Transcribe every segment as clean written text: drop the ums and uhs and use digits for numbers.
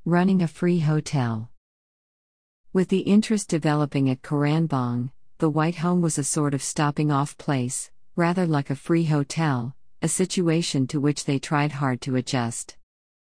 Running a free hotel. With the interest developing at Karanbong, the White Home was a sort of stopping-off place, rather like a free hotel, a situation to which they tried hard to adjust.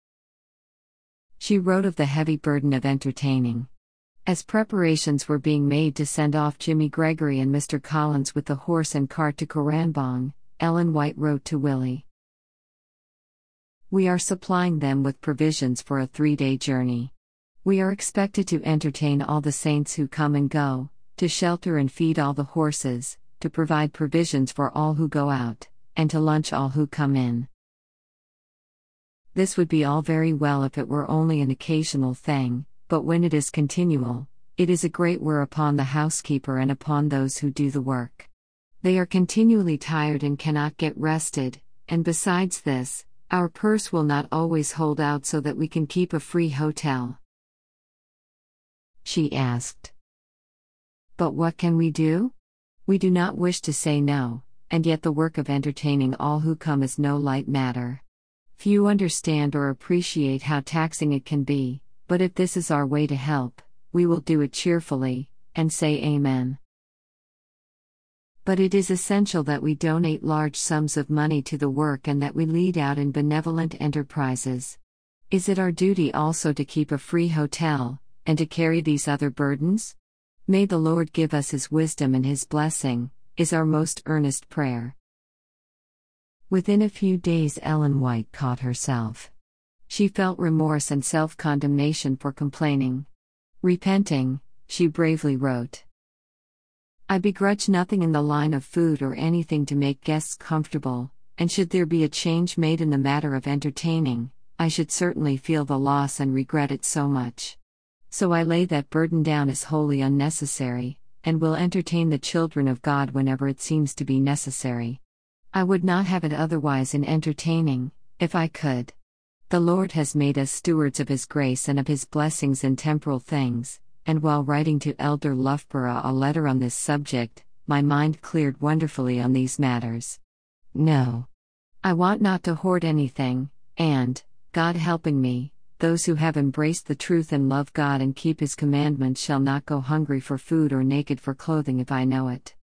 She wrote of the heavy burden of entertaining. As preparations were being made to send off Jimmy Gregory and Mr. Collins with the horse and cart to Karanbong, Ellen White wrote to Willie, "We are supplying them with provisions for a 3-day journey. We are expected to entertain all the saints who come and go, to shelter and feed all the horses, to provide provisions for all who go out, and to lunch all who come in. This would be all very well if it were only an occasional thing, but when it is continual, it is a great wear upon the housekeeper and upon those who do the work. They are continually tired and cannot get rested, and besides this, our purse will not always hold out so that we can keep a free hotel." She asked, "But what can we do? We do not wish to say no, and yet the work of entertaining all who come is no light matter. Few understand or appreciate how taxing it can be, but if this is our way to help, we will do it cheerfully, and say Amen. But it is essential that we donate large sums of money to the work and that we lead out in benevolent enterprises. Is it our duty also to keep a free hotel, and to carry these other burdens? May the Lord give us His wisdom and His blessing, is our most earnest prayer." Within a few days Ellen White caught herself. She felt remorse and self-condemnation for complaining. Repenting, she bravely wrote, "I begrudge nothing in the line of food or anything to make guests comfortable, and should there be a change made in the matter of entertaining, I should certainly feel the loss and regret it so much. So I lay that burden down as wholly unnecessary, and will entertain the children of God whenever it seems to be necessary. I would not have it otherwise in entertaining, if I could. The Lord has made us stewards of His grace and of His blessings in temporal things, and while writing to Elder Loughborough a letter on this subject, my mind cleared wonderfully on these matters. No. I want not to hoard anything, and, God helping me, those who have embraced the truth and love God and keep His commandments shall not go hungry for food or naked for clothing if I know it.